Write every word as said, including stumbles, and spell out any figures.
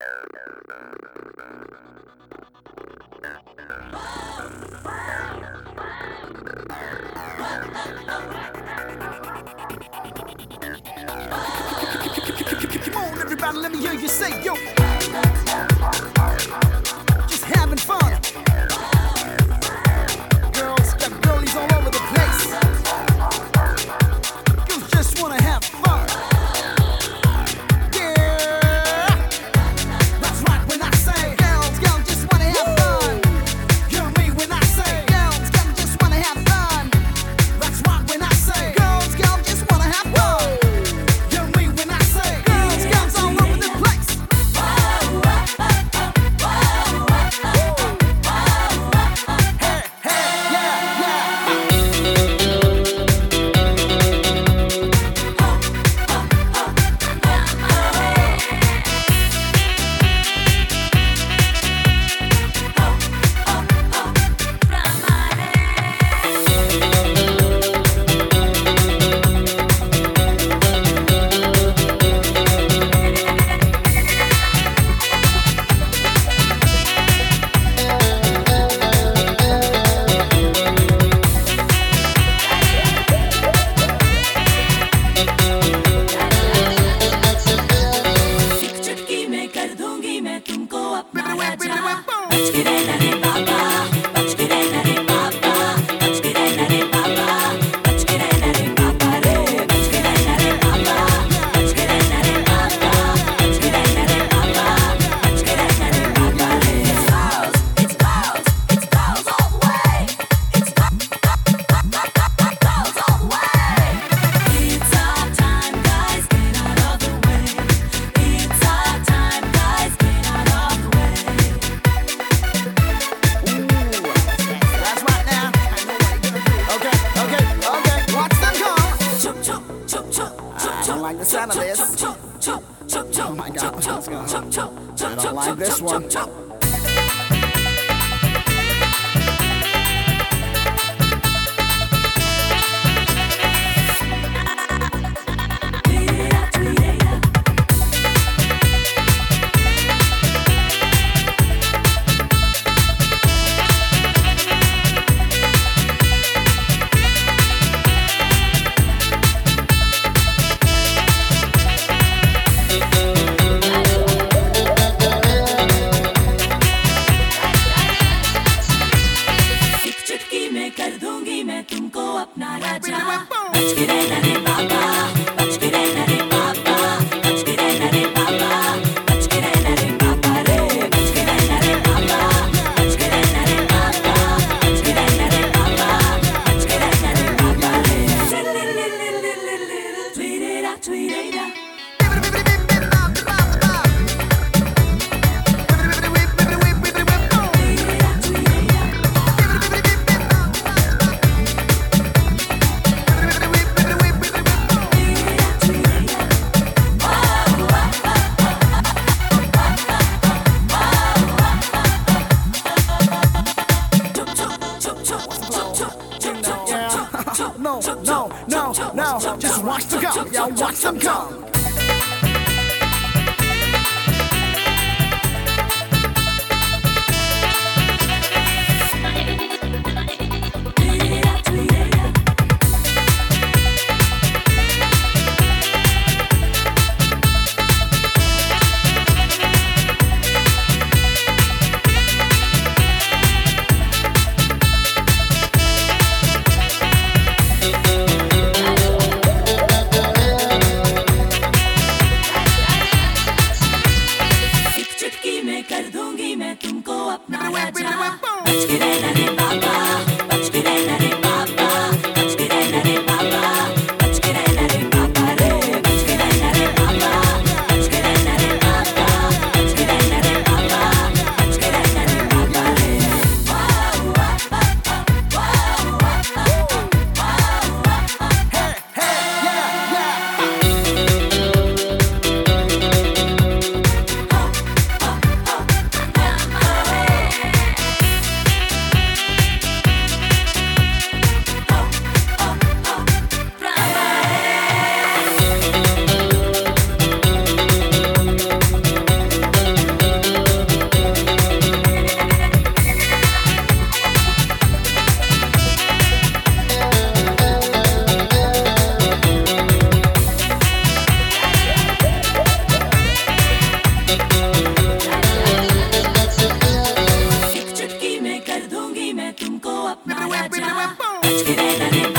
Come on, everybody, let me hear you say, yo. Just having fun. Girls, got girlies all over the place. You just wanna have fun. Yeah. That's right when I say, girls, girls just wanna have fun. Hear me when I say, girls, girls just wanna have fun. That's right when I say, girls, girls just wanna have fun. Hear me when I say, girls, girls all over the place. Hey, hey, yeah, yeah. एक चुटकी में कर दूंगी मैं तुमको अपना राजा। बच के रहना रे बाबा, बच के रहना रे बाबा, बच के रहना रे बाबा, बच के रहना रे बाबा रे, बच के रहना रे बाबा, बच के रहना रे बाबा, बच के रहना रे बाबा, बच के रहना रे बाबा रे। It's balls, it's balls, it's balls all the way. It's balls all the way. It's our time, guys, get out of the way. It's our time, guys, get out of the way. Ooh, that's right now. I know what you're gonna do. Okay, okay, okay. Watch them come. Chop, chop, chop, chop, chop, I don't like the sound of this. chop, chop, chop, chop, Oh my God, chop, what's chop, going on? chop, chop, chop, I don't chop, like chop, this chop, one. chop. Tweet-it-out, tweet-it-out. एक चुटकी में कर दूंगी मैं तुमको अपना राजा। बच के रहना रे बाबा, बच के रहना रे बाबा, बच के रहना रे बाबा, बच के रहना रे बाबा रे, बच के रहना रे बाबा, बच के रहना रे बाबा, बच के रहना रे बाबा, बच के रहना रे बाबा रे। Tweet-it-out, tweet-it-out. Tweet-it-out, tweet-it-out. Tweet-it-out, tweet-it-out. Chop, chop, chop, chop, chop, chop, chop, chop, chop, chop. No, no, no, no. Just watch them come. Yeah, watch them come. Tweet-it-out, tweet-it-out. एक चुटकी में कर दूंगी मैं तुमको अपना राजा। बच के रहना रे बाबा, बच के रहना रे बाबा, बच के रहना रे बाबा, बच के रहना रे बाबा रे, बच के रहना रे बाबा, बच के रहना रे बाबा, बच के रहना रे बाबा, बच के रहना रे बाबा रे। Hey, hey, yeah, yeah. तुमको अपनाया जा बच के रहना रे